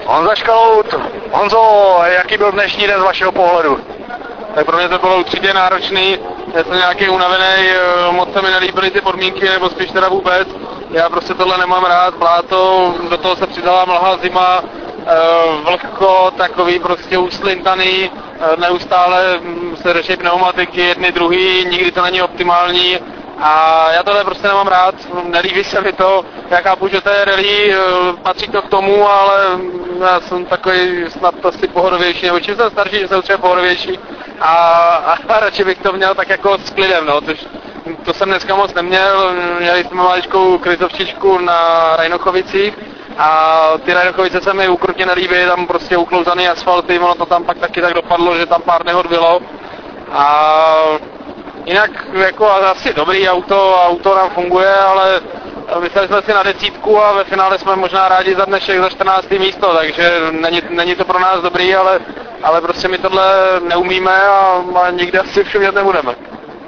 Honza Škalout, Honzo, jaký byl dnešní den z vašeho pohledu? Tak pro mě to bylo určitě náročný, já jsem nějaký unavený, moc se mi nelíbily ty podmínky, nebo spíš teda vůbec. Já prostě tohle nemám rád, bláto, do toho se přidala mlha, zima, vlhko, takový prostě uslintaný, neustále se řeší pneumatiky, jedny druhý, nikdy to není optimální. A já tohle prostě nemám rád, nelíbí se mi to, já chápu, že to je rally, patří to k tomu, ale já jsem takový snad asi pohodovější, nebo čím jsem starší, jsem třeba pohodovější a radši bych to měl tak jako s klidem, no, to jsem dneska moc neměl, měli jsme maličkou krizovčičku na Rajnochovicích a ty Rajnochovice se mi ukrutně nelíbí, tam prostě uklouzaný asfalty, ono to tam pak taky tak dopadlo, že tam pár nehod bylo a jinak jako asi dobrý auto nám funguje, ale mysleli jsme si na 10 a ve finále jsme možná rádi za dnešek za 14. místo, takže není to pro nás dobrý, ale prostě my tohle neumíme a nikdy asi všumět nebudeme.